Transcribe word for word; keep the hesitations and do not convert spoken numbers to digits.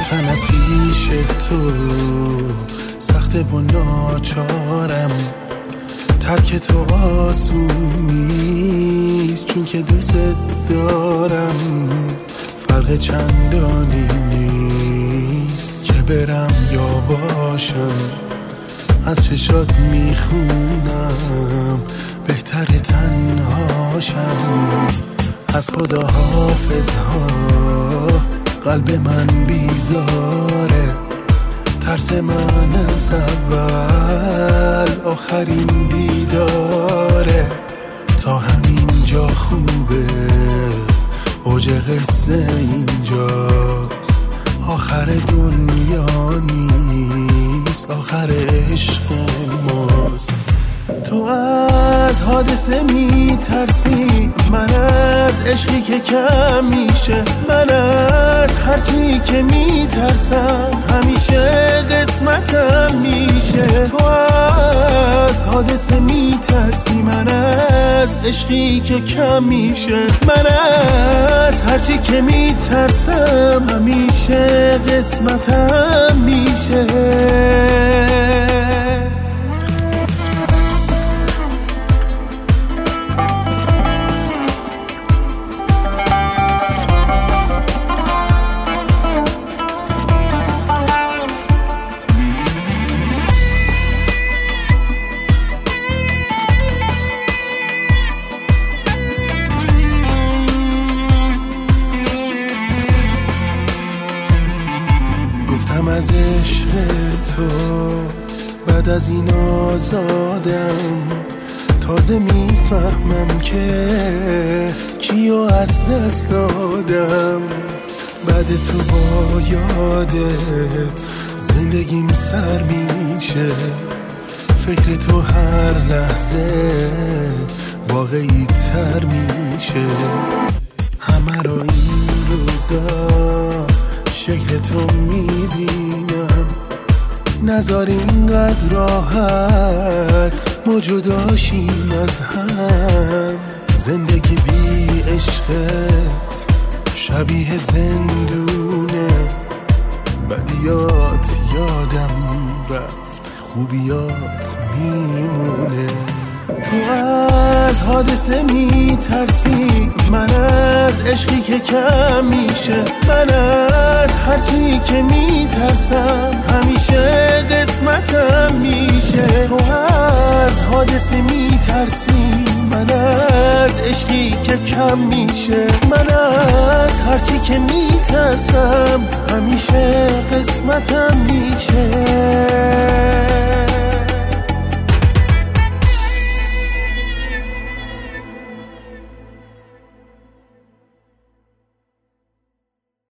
رفتن از پیش تو سخته و ناچارم، ترک تو آسون نیست چون که دوست دارم. فرق چندانی نیست که برم یا باشم، از چشات میخونم بهتر تنهاشم. از خدا حافظ ها قلب من بیزاره، ترس من از اول آخرین دیداره. تا همینجا خوبه، اوج قصه اینجاست، آخر دنیا نیست، آخر عشق ماست. تو از حادثه میترسی، من از عشقی که کم میشه. من از هرچی که میترسم همیشه قسمتم میشه. تو از حادثه میترسی، من از عشقی که کم میشه. من از هرچی که میترسم همیشه قسمتم میشه. گفتم از عشق تو بعد از این آزادم، تازه میفهمم که کیو از دست دادم. بعد تو با یادت زندگیم سر میشه، فکر تو هر لحظه واقعی تر میشه. همه رو این روزا شکل تو میبینم، نذار اینقدر راحت ما جداشیم از هم. زندگی بی عشقت شبیه زندونه، بدیات یادم رفت، خوبیات میمونه. تو از حادثه میترسی، من از عشقی که کم میشه. من از هرچی که میترسم همیشه قسمتم میشه. تو از حادثه میترسی، من از عشقی که کم میشه. من از هرچی که میترسم همیشه قسمتم میشه.